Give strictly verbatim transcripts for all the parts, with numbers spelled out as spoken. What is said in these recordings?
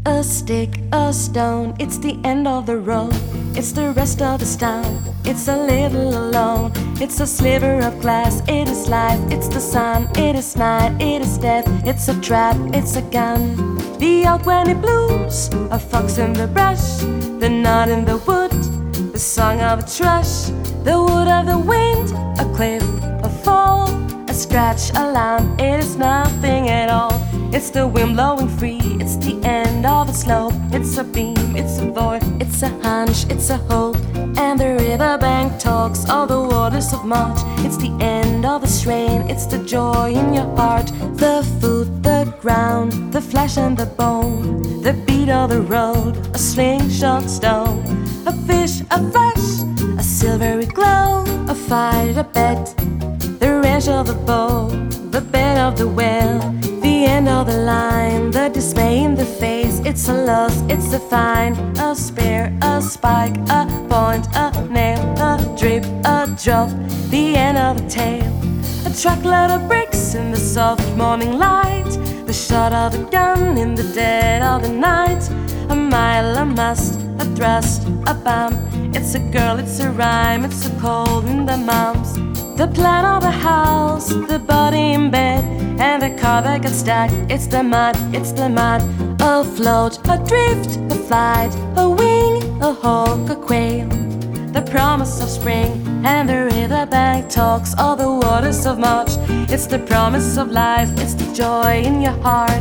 A stick, a stone, it's the end of the road. It's the rest of the town, it's a little alone. It's a sliver of glass, it is life. It's the sun, it is night, it is death. It's a trap, it's a gun. The oak when it blooms, a fox in the brush, the knot in the wood, the song of a thrush, the wood of the wind, a cliff, a fall, a scratch, a lamp. It is nothing at all. It's the wind blowing free, it's the end of a slope. It's a beam, it's a void, it's a hunch, it's a hope. And the riverbank talks all the waters of March. It's the end of a strain, it's the joy in your heart. The food, the ground, the flesh and the bone, the beat of the road, a slingshot stone, a fish, a flash, a silvery glow, a fight, a bet, the range of the bow, the bed of the well, the end of the line, the dismay in the face. It's a loss, it's a find, a spear, a spike, a point, a nail, a drip, a drop, the end of the tale. A truckload of bricks in the soft morning light, the shot of a gun in the dead of the night. A mile, a must, a thrust, a bump. It's a girl, it's a rhyme, it's a cold in the mumps. The plan of a house, the body in bed, and the car that got stuck. It's the mud, it's the mud. A float, a drift, a flight, a wing, a hawk, a quail, the promise of spring. And the riverbank talks all the waters of March. It's the promise of life, it's the joy in your heart.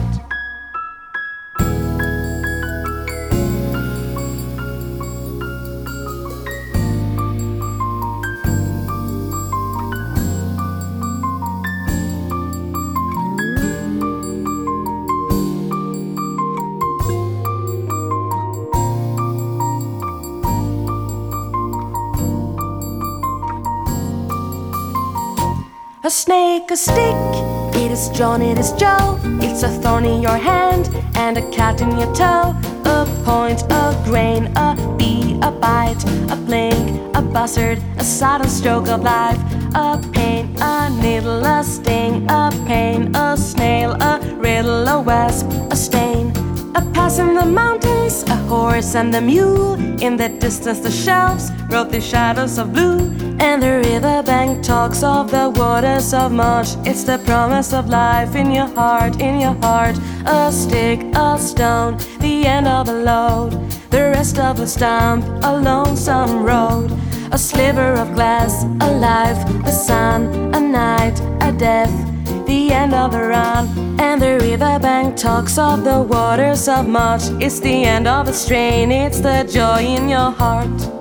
A snake, a stick, it is John, it is Joe. It's a thorn in your hand and a cat in your toe. A point, a grain, a bee, a bite, a blink, a buzzard, a sudden stroke of life. A pain, a needle, a sting, a pain, a snail, a riddle, a wasp, a stain. A pass in the mountains, a horse and a mule. In the distance the shelves wrote the shadows of blue. And the riverbank talks of the waters of March. It's the promise of life in your heart, in your heart. A stick, a stone, the end of a load, the rest of a stump, a lonesome road. A sliver of glass, a life, a sun, a night, a death, the end of a run. And the riverbank talks of the waters of March. It's the end of a strain, it's the joy in your heart.